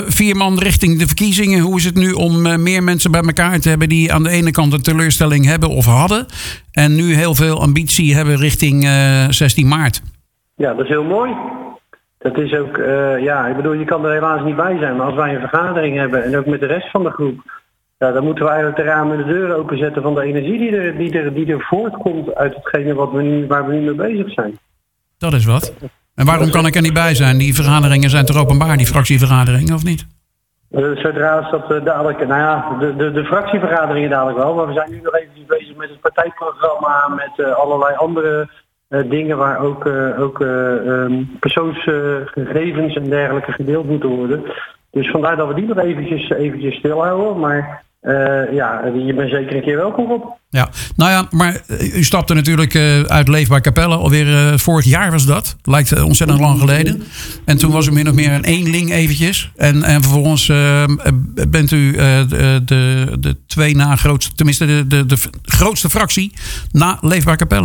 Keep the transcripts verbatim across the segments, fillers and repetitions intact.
Vier man richting de verkiezingen. Hoe is het nu om uh, meer mensen bij elkaar te hebben die aan de ene kant een teleurstelling hebben of hadden en nu heel veel ambitie hebben richting uh, zestien maart? Ja, dat is heel mooi. Dat is ook, uh, ja, ik bedoel, je kan er helaas niet bij zijn, maar als wij een vergadering hebben en ook met de rest van de groep, ja, dan moeten we eigenlijk de ramen en de deuren openzetten van de energie die er, die er, die er voortkomt uit hetgene wat we nu, waar we nu mee bezig zijn. Dat is wat. En waarom kan ik er niet bij zijn? Die vergaderingen zijn toch openbaar, die fractievergaderingen, of niet? Uh, zodra is dat uh, dadelijk, nou ja, de, de, de fractievergaderingen dadelijk wel, maar we zijn nu nog eventjes bezig met het partijprogramma, met uh, allerlei andere uh, dingen waar ook, uh, ook uh, um, persoonsgegevens uh, en dergelijke gedeeld moeten worden. Dus vandaar dat we die nog eventjes, eventjes stilhouden, maar uh, ja, je bent zeker een keer welkom op. Ja, nou ja, maar u stapte natuurlijk uh, uit Leefbaar Capelle. Alweer uh, vorig jaar was dat. Lijkt uh, ontzettend lang geleden. En toen was u min of meer een eenling eventjes. En, en vervolgens uh, bent u uh, de, de, de twee na grootste, tenminste de, de, de grootste fractie na Leefbaar Capelle.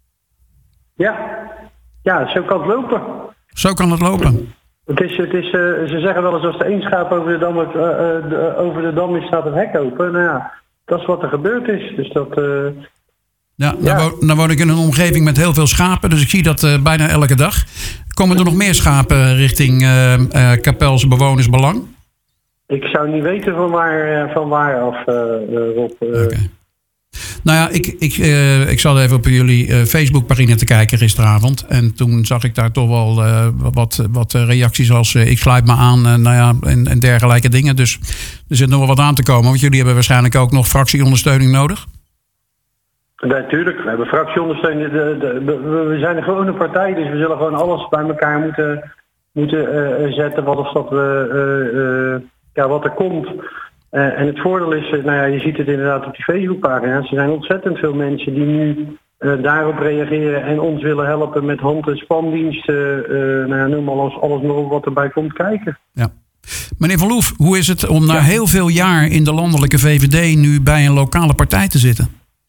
Ja, ja, zo kan het lopen. Zo kan het lopen. Het is, het is, uh, ze zeggen wel eens als de één schaap over de dam, uh, uh, de, over de dam is, staat het hek open. Nou ja, dat is wat er gebeurd is. Dus dat, uh, ja, dan, ja. Woon, dan woon ik in een omgeving met heel veel schapen. Dus ik zie dat uh, bijna elke dag. Komen er nog meer schapen richting uh, uh, Capelse bewonersbelang? Ik zou niet weten van waar, van waar af, uh, uh, Rob. Uh. Okay. Nou ja, ik, ik, uh, ik zat even op jullie uh, Facebookpagina te kijken gisteravond. En toen zag ik daar toch wel uh, wat, wat reacties als uh, ik sluit me aan uh, nou ja, en, en dergelijke dingen. Dus er zit nog wel wat aan te komen. Want jullie hebben waarschijnlijk ook nog fractieondersteuning nodig. Natuurlijk, we hebben fractieondersteuning. De, de, de, we zijn een gewone partij, dus we zullen gewoon alles bij elkaar moeten, moeten uh, zetten. Wat, of dat we, uh, uh, ja, wat er komt. Uh, en het voordeel is, uh, nou ja, je ziet het inderdaad op die Facebookpagina's. Er zijn ontzettend veel mensen die nu uh, daarop reageren en ons willen helpen met hand- en spandiensten. Uh, nou ja, noem alles, alles maar op wat erbij komt kijken. Ja. Meneer Van Loef, hoe is het om na ja. heel veel jaar in de landelijke V V D nu bij een lokale partij te zitten?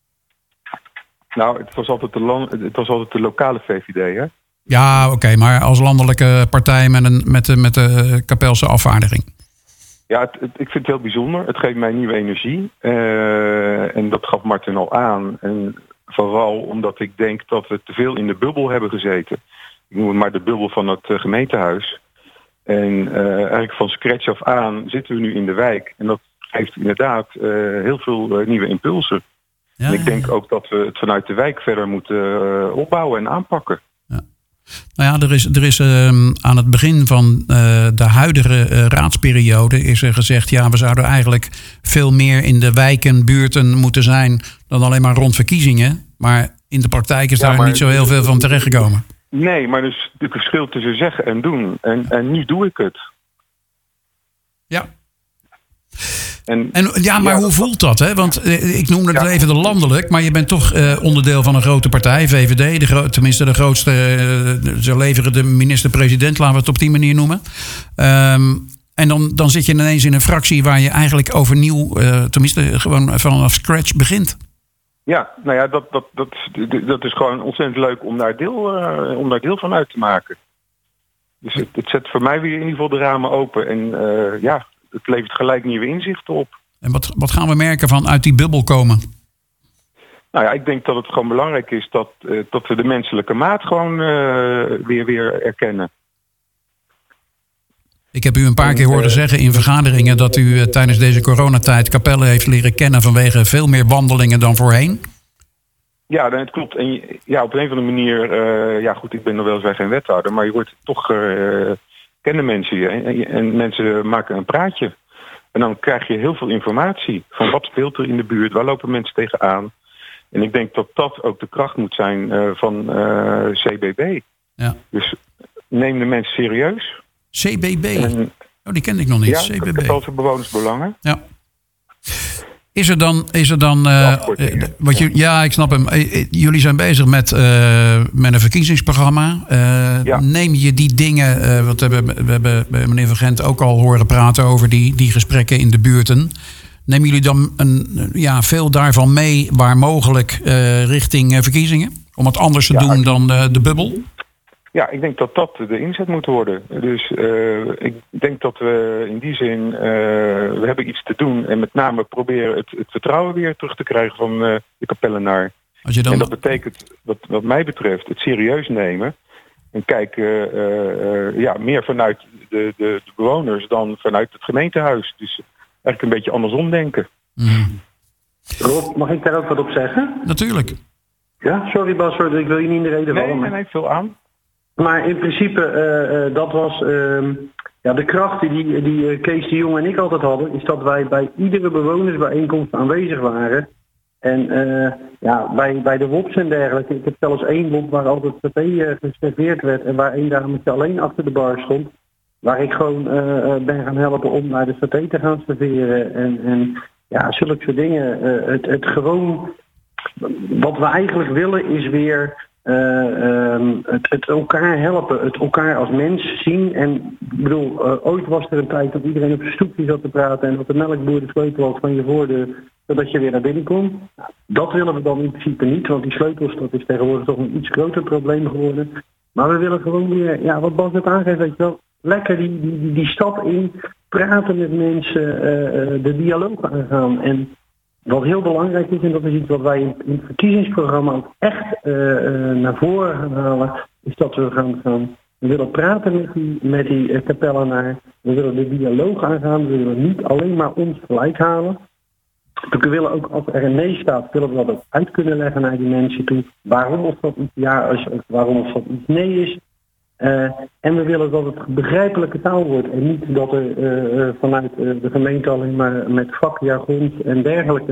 Nou, het was altijd de, land, het was altijd de lokale V V D, hè? Ja, oké, okay, maar als landelijke partij met, een, met, de, met de Capelse afvaardiging. Ja, het, het, ik vind het heel bijzonder. Het geeft mij nieuwe energie. Uh, en dat gaf Martin al aan. En vooral omdat ik denk dat we te veel in de bubbel hebben gezeten. Ik noem het maar de bubbel van het uh, gemeentehuis. En uh, eigenlijk van scratch af aan zitten we nu in de wijk. En dat geeft inderdaad uh, heel veel uh, nieuwe impulsen. Ja, en ik denk ook dat we het vanuit de wijk verder moeten uh, opbouwen en aanpakken. Ja. Nou ja, er is, er is uh, aan het begin van uh, de huidige uh, raadsperiode is er gezegd, ja, we zouden eigenlijk veel meer in de wijken, buurten moeten zijn dan alleen maar rond verkiezingen. Maar in de praktijk is ja, daar maar, niet zo heel veel van terechtgekomen. Nee, maar dus het verschil tussen zeggen en doen. En, en nu doe ik het. Ja. En, en ja, maar ja, hoe voelt dat? Hè? Want eh, ik noemde het ja. even de landelijk, maar je bent toch eh, onderdeel van een grote partij, V V D. De gro- tenminste, de grootste. Uh, ze leveren de minister-president, laten we het op die manier noemen. Um, en dan, dan zit je ineens in een fractie waar je eigenlijk overnieuw, uh, tenminste, gewoon vanaf scratch begint. Ja, nou ja, dat, dat, dat, dat is gewoon ontzettend leuk om daar deel, uh, om daar deel van uit te maken. Dus het, het zet voor mij weer in ieder geval de ramen open. En uh, ja. Het levert gelijk nieuwe inzichten op. En wat, wat gaan we merken van uit die bubbel komen? Nou ja, ik denk dat het gewoon belangrijk is dat, uh, dat we de menselijke maat gewoon uh, weer, weer erkennen. Ik heb u een paar en, keer horen uh, zeggen in vergaderingen dat u uh, tijdens deze coronatijd Capelle heeft leren kennen vanwege veel meer wandelingen dan voorheen. Ja, dat klopt. En ja, op een of andere manier, uh, ja goed, ik ben nog wel eens geen wethouder, maar je wordt toch... Uh, kennen mensen je en, en mensen maken een praatje. En dan krijg je heel veel informatie van wat speelt er in de buurt, waar lopen mensen tegenaan. En ik denk dat dat ook de kracht moet zijn uh, van uh, C B B. Ja. Dus neem de mensen serieus. C B B? En, oh, die kende ik nog niet. Ja, C B B. Capelse bewonersbelangen. Ja. Is er dan, is er dan uh, wat je, ja, ik snap hem. Jullie zijn bezig met, uh, met een verkiezingsprogramma. Uh, ja. Neem je die dingen, uh, want we hebben, we hebben meneer Van Gent ook al horen praten over die, die gesprekken in de buurten. Nemen jullie dan een, ja, veel daarvan mee waar mogelijk uh, richting uh, verkiezingen? Om het anders te ja, doen dan uh, de bubbel? ja, ik denk dat dat de inzet moet worden. Dus uh, ik denk dat we in die zin, uh, we hebben iets te doen. En met name proberen het, het vertrouwen weer terug te krijgen van uh, de kapellenaar. Als je dan... En dat betekent, wat, wat mij betreft, het serieus nemen. En kijken uh, uh, ja, meer vanuit de, de, de bewoners dan vanuit het gemeentehuis. Dus eigenlijk een beetje andersom denken. Mm. Rob, mag ik daar ook wat op zeggen? Natuurlijk. Ja, sorry Bas, ik wil je niet in de reden vallen. Nee, nee, nee, veel aan. Maar in principe, uh, uh, dat was uh, ja, de kracht die, die uh, Kees de Jong en ik altijd hadden, is dat wij bij iedere bewonersbijeenkomst aanwezig waren. En uh, ja, bij, bij de W O P's en dergelijke, ik heb zelfs één W O P waar altijd saté uh, geserveerd werd en waar één dametje alleen achter de bar stond. Waar ik gewoon uh, ben gaan helpen om naar de saté te gaan serveren. En, en ja, zulke soort dingen. Uh, het, het gewoon, wat we eigenlijk willen is weer uh, um, het, het elkaar helpen. Het elkaar als mens zien. En ik bedoel, uh, ooit was er een tijd dat iedereen op zijn stoepje zat te praten en dat de melkboer de sleutel had van je voordeur, zodat je weer naar binnen kon. Dat willen we dan in principe niet, want die sleutels, dat is tegenwoordig toch een iets groter probleem geworden. Maar we willen gewoon weer, ja, wat Bas net aangeeft, weet je wel, lekker die, die, die stad in, praten met mensen, uh, de dialoog aangaan. En wat heel belangrijk is, en dat is iets wat wij in, in het verkiezingsprogramma ook echt uh, uh, naar voren gaan halen, is dat we gaan, gaan we willen praten met die, met die uh, kapellenaar. We willen de dialoog aangaan. We willen niet alleen maar ons gelijk halen. We willen ook, als er een nee staat, willen we dat ook uit kunnen leggen naar die mensen toe. Waarom of dat iets ja is, of waarom of dat iets nee is. Uh, en we willen dat het begrijpelijke taal wordt. En niet dat er uh, vanuit uh, de gemeente alleen maar met vakjargons en dergelijke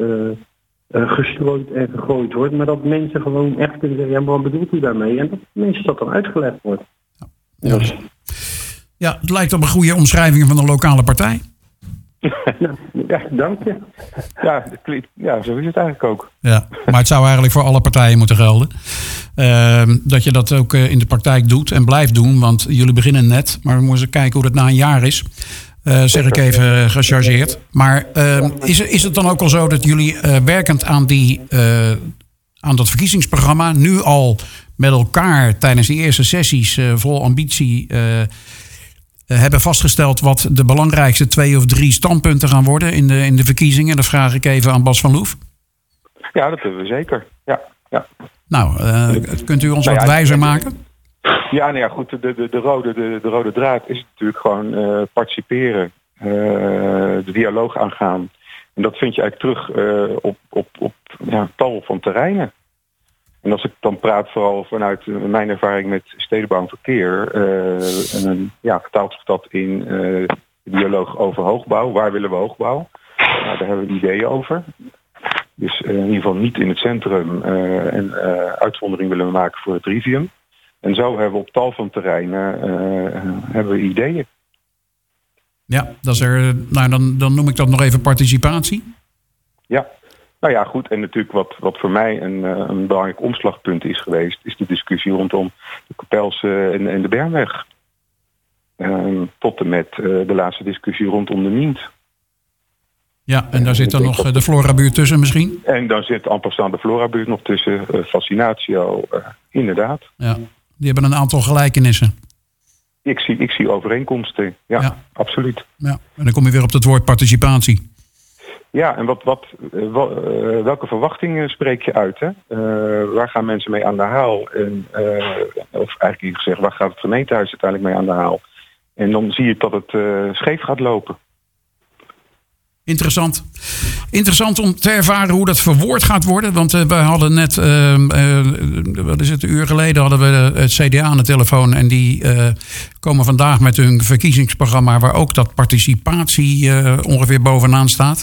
uh, uh, gestrooid en gegooid wordt. Maar dat mensen gewoon echt kunnen zeggen, ja, maar wat bedoelt u daarmee? En dat mensen dat dan uitgelegd wordt. Ja, dus. Ja, het lijkt op een goede omschrijving van de lokale partij. Nou, ja, dank je. Ja, ja, zo is het eigenlijk ook. Ja, maar het zou eigenlijk voor alle partijen moeten gelden. Uh, dat je dat ook uh, in de praktijk doet en blijft doen. Want jullie beginnen net, maar we moeten kijken hoe dat na een jaar is. Uh, zeg ik even uh, gechargeerd. Maar uh, is, is het dan ook al zo dat jullie uh, werkend aan, die, uh, aan dat verkiezingsprogramma nu al met elkaar tijdens die eerste sessies uh, vol ambitie Uh, hebben vastgesteld wat de belangrijkste twee of drie standpunten gaan worden in de, in de verkiezingen? Dat vraag ik even aan Bas van Loef. Ja, dat hebben we zeker. Ja, ja. Nou, uh, kunt u ons nou, wat ja, wijzer maken? Ja, nou ja, goed. De, de, de, rode, de, de rode draad is natuurlijk gewoon uh, participeren. Uh, de dialoog aangaan. En dat vind je eigenlijk terug uh, op, op, op ja, tal van terreinen. En als ik dan praat vooral vanuit mijn ervaring met stedenbouw en verkeer, uh, en, ja, vertaalt zich dat in uh, de dialoog over hoogbouw. Waar willen we hoogbouw? Nou, daar hebben we ideeën over. Dus uh, in ieder geval niet in het centrum. Uh, en uh, uitzondering willen we maken voor het Rivium. En zo hebben we op tal van terreinen uh, hebben we ideeën. Ja, dat is er, nou, dan, dan noem ik dat nog even participatie. Ja. Nou ja, goed. En natuurlijk wat, wat voor mij een, een belangrijk omslagpunt is geweest, is de discussie rondom de Kapelse en, en de Bernweg. Um, tot en met uh, de laatste discussie rondom de Nient. Ja, en daar zit dan nog dat... de Florabuurt tussen misschien? En dan zit en passant de Florabuurt nog tussen. Uh, Fascinatio, uh, inderdaad. Ja, die hebben een aantal gelijkenissen. Ik zie, ik zie overeenkomsten, ja, ja. Absoluut. Ja. En dan kom je weer op het woord participatie. Ja, en wat, wat, uh, welke verwachtingen spreek je uit? Hè? Uh, waar gaan mensen mee aan de haal? En, uh, of eigenlijk gezegd, waar gaat het gemeentehuis uiteindelijk mee aan de haal? En dan zie je dat het uh, scheef gaat lopen. Interessant. Interessant om te ervaren hoe dat verwoord gaat worden. Want uh, we hadden net, uh, uh, wat is het, een uur geleden hadden we het C D A aan de telefoon. En die uh, komen vandaag met hun verkiezingsprogramma waar ook dat participatie uh, ongeveer bovenaan staat.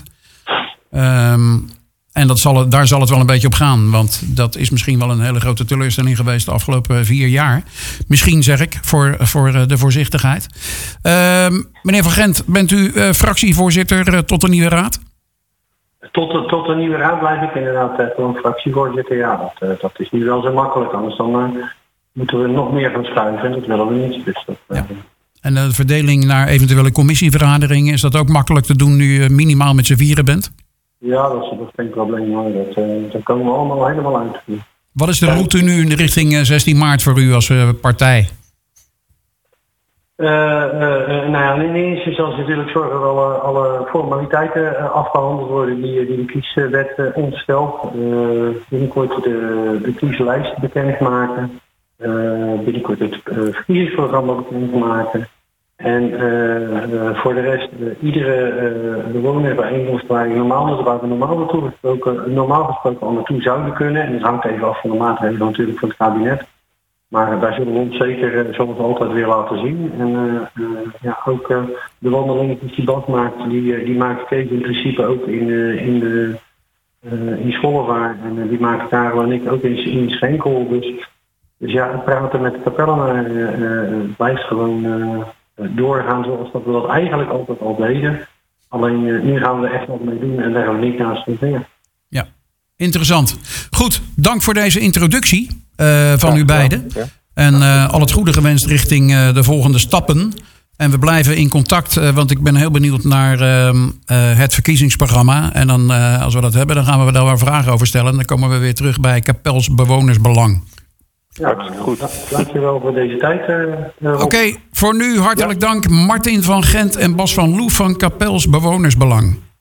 Um, en dat zal het, daar zal het wel een beetje op gaan. Want dat is misschien wel een hele grote teleurstelling geweest de afgelopen vier jaar. Misschien zeg ik, voor, voor de voorzichtigheid. Um, meneer Van Gent, bent u uh, fractievoorzitter uh, tot de nieuwe raad? Tot de, tot de nieuwe raad blijf ik inderdaad uh, gewoon fractievoorzitter. Ja, dat, uh, dat is niet wel zo makkelijk. Anders dan uh, moeten we nog meer gaan schuiven. En dat willen we niet. Dus dat, uh, ja. En de verdeling naar eventuele commissievergaderingen, is dat ook makkelijk te doen nu je minimaal met z'n vieren bent? Ja, dat is, dat is geen probleem hoor. Dat, uh, dat komen we allemaal helemaal uit. Wat is de route nu in de richting zestien maart voor u als uh, partij? Uh, uh, uh, nou ja, in eerste instantie natuurlijk zorgen dat alle, alle formaliteiten uh, afgehandeld worden die, die de kieswet uh, ons stelt. Uh, binnenkort de, de kieslijst bekendmaken. Uh, binnenkort het uh, verkiezingsprogramma bekendmaken. En uh, uh, voor de rest, uh, iedere uh, bewonersbijeenkomst waar, normaal, waar we normaal, naartoe gesproken, normaal gesproken al naartoe zouden kunnen. En dat hangt even af van de maatregelen natuurlijk van het kabinet. Maar daar zullen we ons zeker, zoals altijd, weer laten zien. En uh, uh, ja, ook uh, de wandelingen die Bas maakt, die, uh, die maakt Kees in principe ook in, uh, in, de, uh, in Schollevaar. En uh, die maken Karel en ik ook in, in Schenkel. Dus, dus ja, het praten met de kapellenaren uh, uh, blijft gewoon uh, doorgaan zoals dat we dat eigenlijk altijd al deden. Alleen uh, nu gaan we er echt wat mee doen en leggen we niet naast de vinger. Ja, interessant. Goed, dank voor deze introductie. Uh, van ja, u beiden. Ja, ja. En uh, al het goede gewenst richting uh, de volgende stappen. En we blijven in contact, uh, want ik ben heel benieuwd naar uh, uh, het verkiezingsprogramma. En dan, uh, als we dat hebben, dan gaan we daar wel vragen over stellen. En dan komen we weer terug bij Kapels Bewonersbelang. Ja, goed. Dankjewel voor deze tijd. Uh, uh, Oké, okay, voor nu hartelijk ja. dank Martin van Gent en Bas van Loof van Kapels Bewonersbelang.